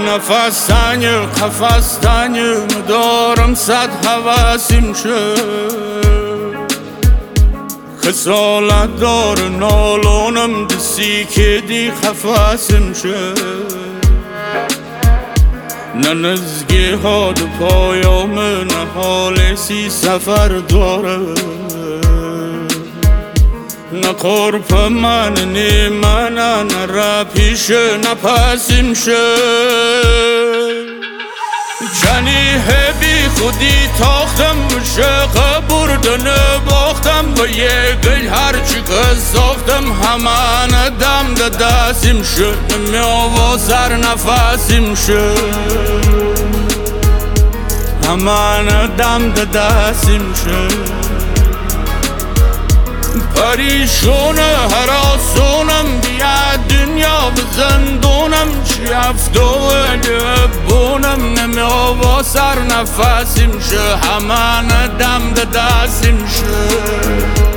نفس تنگ قفس تنگ دارم صد حواسیم شد خسالت دار نالانم دستی که دی خفاسیم شد نه نزگی ها دو پایام نه حال سی سفر داره نه قرب من نه من نه را پیش نه پسیم شد جانی هبی خودی تاختم شقه بردن باختم و یه گل هرچی که ساختم همان دم دستیم شد نمیاوا سر نفسیم شد همان دم دستیم شد پریشونه هراسونم بیا دنیا بزندونم چی افتوه بونم نمیاوا سر نفسیم شه همان دم دستیم شه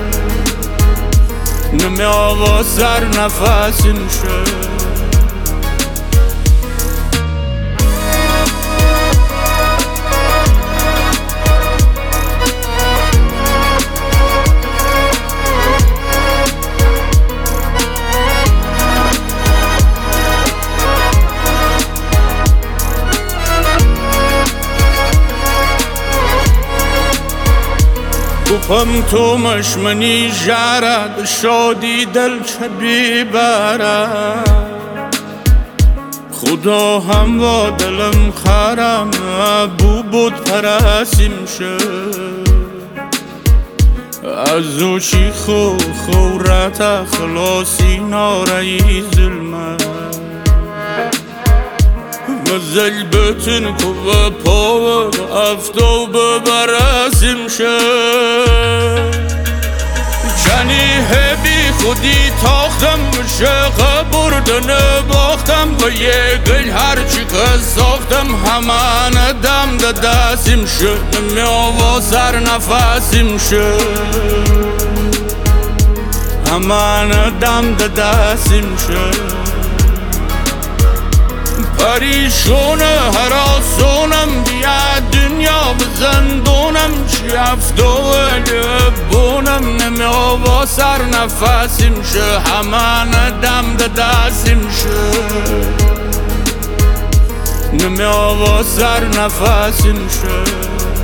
نمیاوا سر نفسیم شه گفتم تو مشمنی جارد شادی دل چه بیبرد خدا هم و دلم خرم بو بود پرسیم شد از او چی خورت خلاصی نارایی ظلمت مزل بتن که پا افتو ببرسیم شد جانی هبی خودی تاختم شقه بردن باختم و یه گل هرچی که ساختم همان دم دستیم شد نمیاوا سر نفسیم شد همان دم دستیم شد پریشونه هراسونم بیا دنیا بزندونم چی افتوه بونم نمیاوا سر نفسیم شه همان دم دستیم شه نمیاوا سر نفسیم شه